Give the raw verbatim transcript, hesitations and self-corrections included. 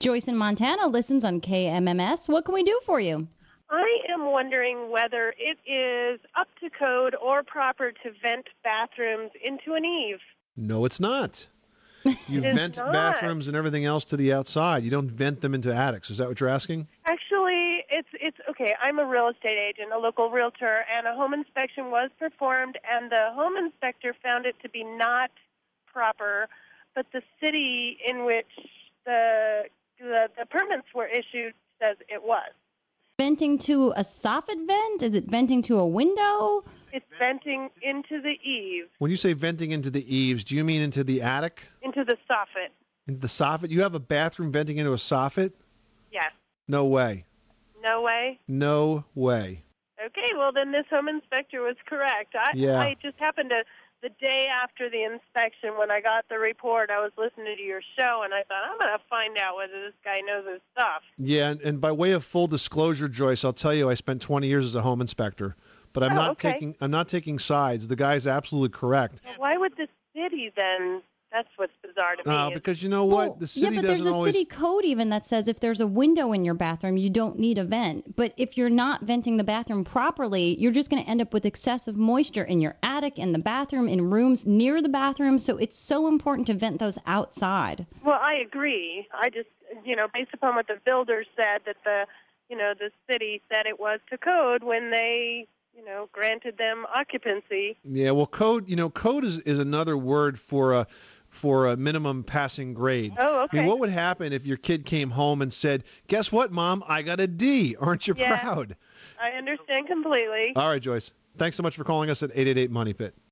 Joyce in Montana listens on K M M S. What can we do for you? I am wondering whether it is up to code or proper to vent bathrooms into an eave. No, it's not. You It is vent not. bathrooms and everything else to the outside. You don't vent them into attics. Is that what you're asking? Actually, it's it's okay. I'm a real estate agent, a local realtor, and a home inspection was performed, and the home inspector found it to be not proper, but the city in which the the, the permits were issued says it was. Venting to a soffit vent? Is it venting to a window? It's venting into the eave, When you say venting into the eaves, do you mean into the attic? into the soffit. Into the soffit? You have a bathroom venting into a soffit? Yes. No way. No way? No way. Okay, well, then this home inspector was correct. I, Yeah. I just happened to, the day after the inspection, when I got the report, I was listening to your show, and I thought, I'm going to find out whether this guy knows his stuff. Yeah, and, and by way of full disclosure, Joyce, I'll tell you I spent twenty years as a home inspector, but I'm Oh, not okay. taking I'm not taking sides. The guy's absolutely correct. Well, why would the city then? That's what's bizarre to me. Uh, is- because you know Well, what? The city yeah, but there's doesn't a always city code even that says if there's a window in your bathroom, you don't need a vent. But if you're not venting the bathroom properly, you're just going to end up with excessive moisture in your attic, in the bathroom, in rooms near the bathroom. So it's so important to vent those outside. Well, I agree. I just, you know, based upon what the builder said, that the, you know, the city said it was to code when they, you know, granted them occupancy. Yeah, well, code, you know, code is, is another word for a for a minimum passing grade. Oh, I okay. mean, what would happen if your kid came home and said, "Guess what, Mom? I got a D. Aren't you Yeah. proud?" I understand completely. All right, Joyce. Thanks so much for calling us at eight eight eight Money Pit.